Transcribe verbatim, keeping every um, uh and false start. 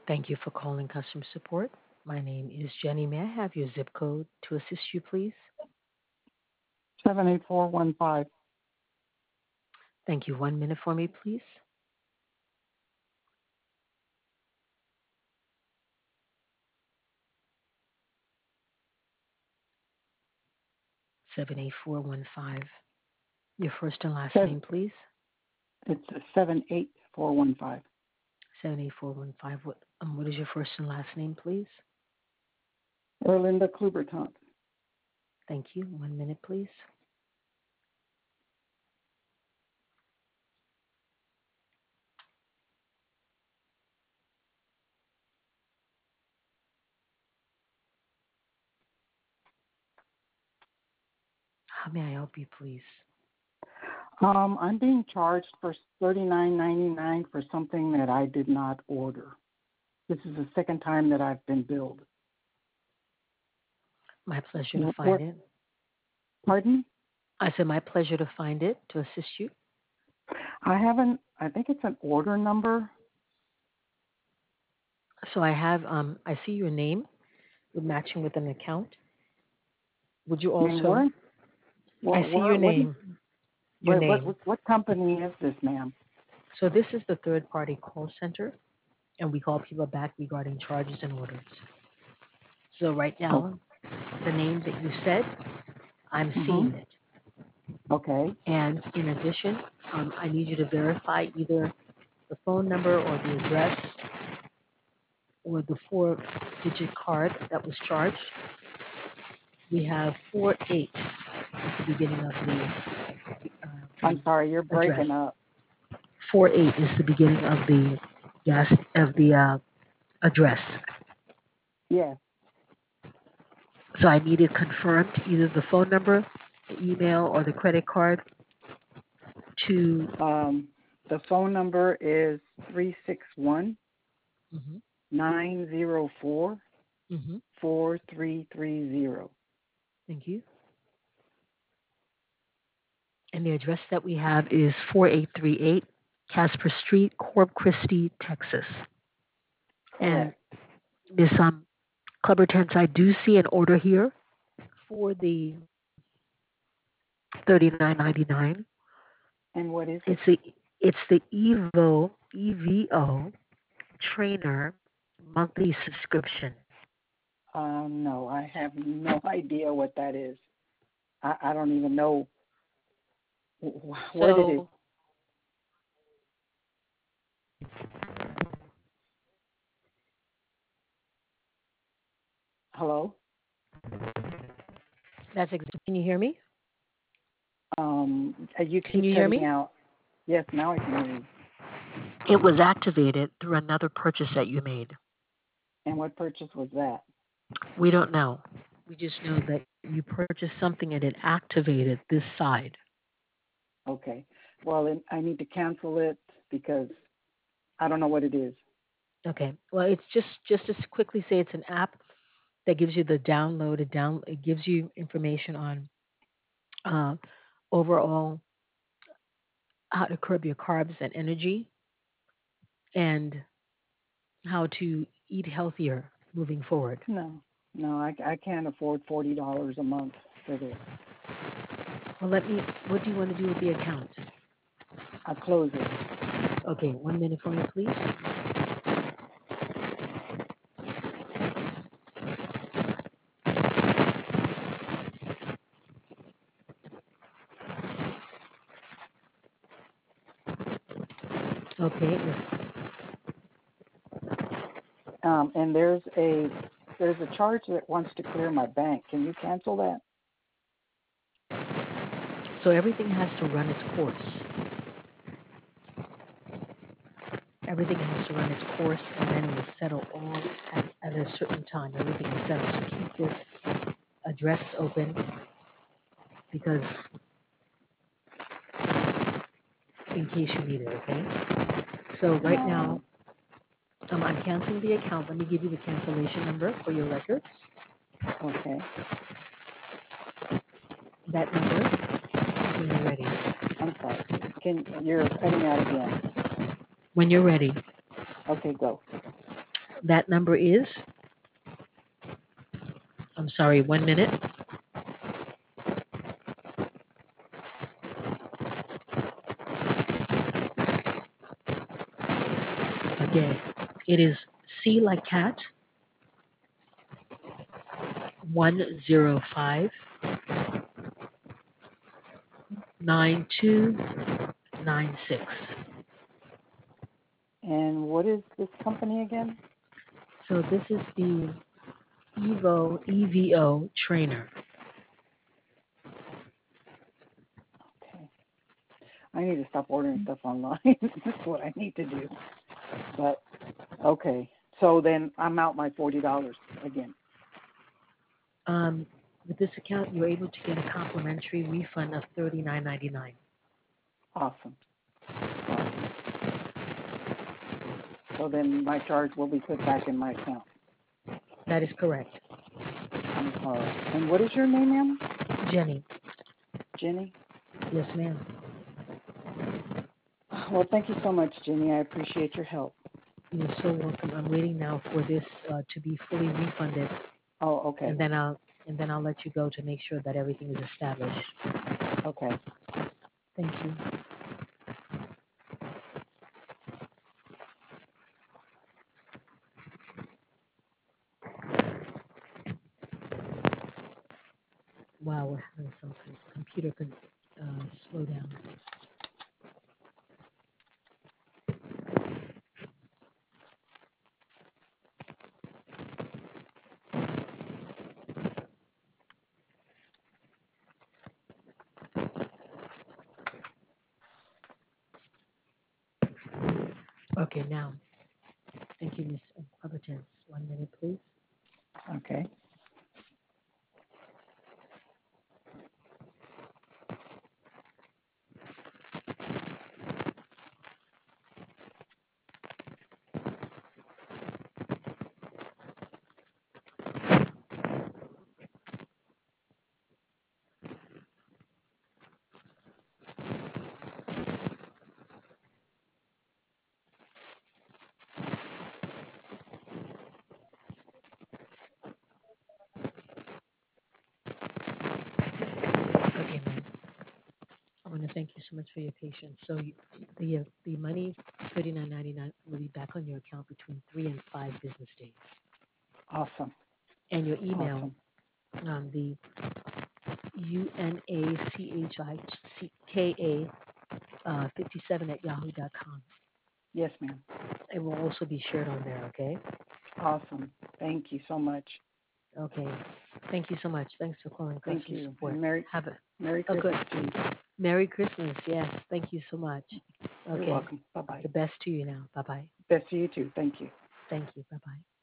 Thank you for calling customer support. My name is Jenny. May I have your zip code to assist you, please? seven eight four one five. Thank you. One minute for me, please. seven eight four one five. Your first and last Seven, name, please. it's seven eight four one five. seven eight four one five. What, um, what is your first and last name, please? Erlinda Klubertant. Thank you. One minute, please. How may I help you, please? Um, I'm being charged for thirty-nine ninety-nine for something that I did not order. This is the second time that I've been billed. My pleasure to What? find what it. pardon? I said my pleasure to find it to assist you. I haven't. I think it's an order number. So I have, um, I see your name. You're matching with an account. Would you And also, what? I What? see your What? What is? name, your What? What? name. What, what company is this, ma'am? So this is the third party call center, and we call people back regarding charges and orders. So right Oh. now, the name that you said, I'm Mhm. seeing it. Okay. And in addition, um, I need you to verify either the phone number or the address or the four digit card that was charged. We have four eight at the beginning of the, uh, I'm the sorry, you're breaking address. up. four eight is the beginning of the gas of the uh, address. Yes. So I need it confirmed, either the phone number, the email, or the credit card to. Um, the phone number is three six one Mhm, nine zero four mhm, four three three zero. thank you. And the address that we have is four eight three eight Casper Street, Corp Christi, Texas. And Correct. this um Clubber Tents, I do see an order here for the thirty nine ninety nine. And what is it? It's the it's the Evo E V O Trainer monthly subscription. Um, no, I have no idea what that is. I, I don't even know wh- what it is. So Hello? that's ex- can you hear me? Um, uh, you Can keep you hear cutting me? out. Yes, now I can hear you. It was activated through another purchase that you made. And what purchase was that? We don't know. We just know that you purchased something and it activated this side. Okay. Well, then I need to cancel it because I don't know what it is. Okay. Well, it's just just to s- quickly say it's an app that gives you the download. It down it gives you information on uh, overall how to curb your carbs and energy and how to eat healthier moving forward. No, no, I, I can't afford forty dollars a month for this. Well, let me. What do you want to do with the account? I'll close it. Okay, one minute for me, please. Okay. If, Um, and there's a there's a charge that wants to clear my bank. Can you cancel that? so everything has to run its course. Everything has to run its course, and then it will settle all at, at a certain time. Everything is settled. So keep this address open because in case you need it. Okay. So right now, Um, um, I'm canceling the account. Let me give you the cancellation number for your records. okay. That number when you're ready. I'm sorry. Can you're cutting out again? When you're ready. Okay, go. That number is, I'm sorry, one minute. Again, it is C like cat, one zero five nine two nine six. And what is this company again? So this is the Evo E V O trainer. Okay. I need to stop ordering stuff online. That's what I need to do. But okay. So then I'm out my forty dollars again. Um, with this account, you're able to get a complimentary refund of thirty-nine ninety-nine. Awesome. Awesome. So then my charge will be put back in my account. That is correct. All right. And what is your name, ma'am? Jenny. Jenny? Yes, ma'am. Well, thank you so much, Jenny. I appreciate your help. You're so welcome. I'm waiting now for this uh, to be fully refunded, Oh, okay. and then I'll and then I'll let you go to make sure that everything is established. Okay. Thank you. Wow, we're having some com- computer con- uh, slow down. Okay, now, thank you, Miss Incompetence. One minute, please. Okay. Okay, ma'am. I want to thank you so much for your patience. So you, the uh, the money, thirty nine ninety nine, will be back on your account between three and five business days. Awesome. And your email, Awesome. um, the U N A C H I C K A uh, fifty-seven at yahoo dot com. Yes, ma'am. It will also be shared on there, okay? Awesome. Thank you so much. Okay. Thank you so much. Thanks for calling Thank customer you. support. And Merry Have a, Merry a good Christmas to you. Merry Christmas. Yes. Thank you so much. You're Okay. welcome. Bye bye. The best to you now. Bye bye. Best to you too. Thank you. Thank you. Bye bye.